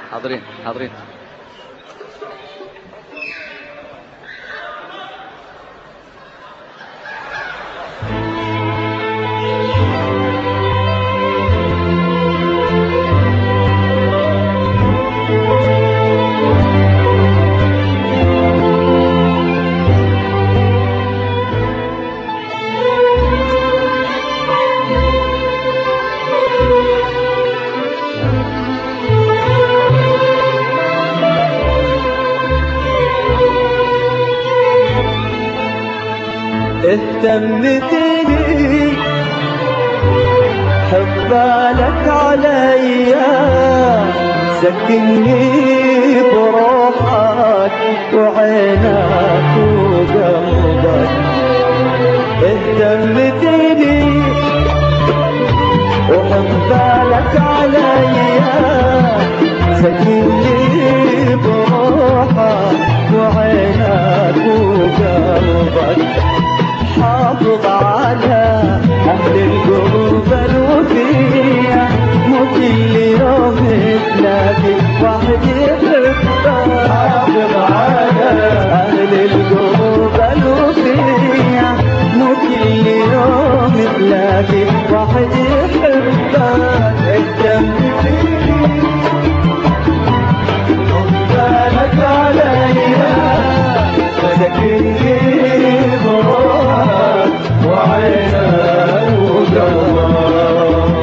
حاضرين حاضرين. اهتمتني حبالك عليا، سكنني بروحك وعينك وقلبك. اهتمتني وحبالك عليا، سكنني بروحك وعينك وقلبك. حافظ على أهل القلوب الوفية، مو كل يوم تلاقي واحد يحبك. حافظ على أهل القلوب الوفية، مو كل يوم تلاقي واحد يحبك. اهتمتني حبالك عليا، سكنني بروحك وعينك وقلبك.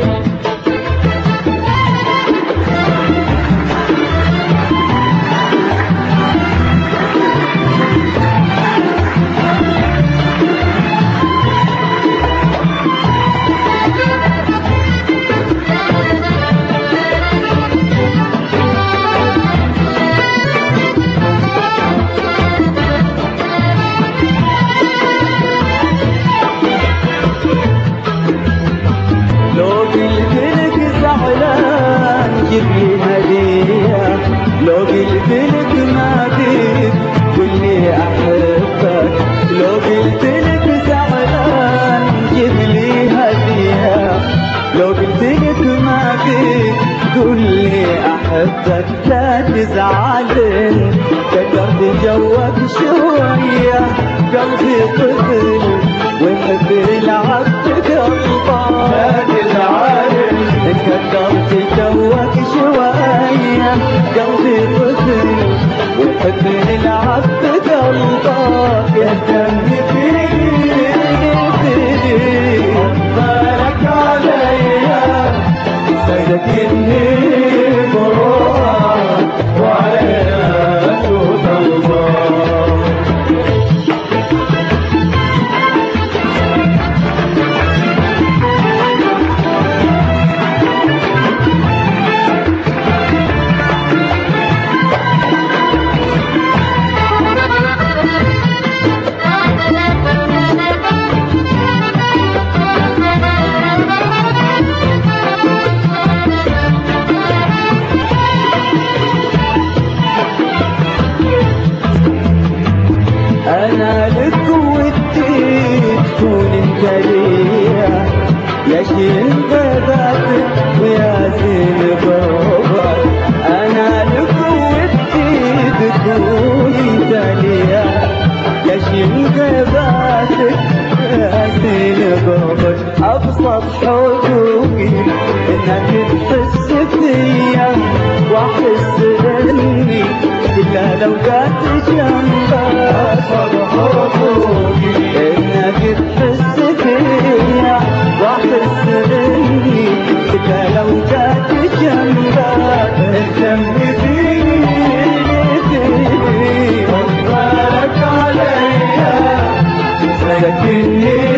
جيبلي هدية، لو قلتلك ما بيك قولي أحبك. لو قلتلك زعلان جيبلي هدية، لو قلتلك ما بيك قولي أحبك. لا تزعلن كترت جوك شوية، قلبي طفل ويحب يلعب بقلبه. لا تزعلن كترت جوك شوية، قلبي طفل ويحب يلعب بقلبك. يهتم فيني حبالك عليا، سكنني بروحك وعينك وقلبك. أنا لك ودي تكون انت ليا، يا شيل غيباتك ويا زين غربك. أنا لك ودي تكون انت ليا، يا شيل غيباتك ويا زين غربك. أبسط حقوقي إنك تحس فيا، وأحس إني كل الأوقات جنبك. أبسط حقوقي إنك تحس فيا، وأحس إني كل الأوقات جنبك. اهتم فيني حبالك عليا، سكنني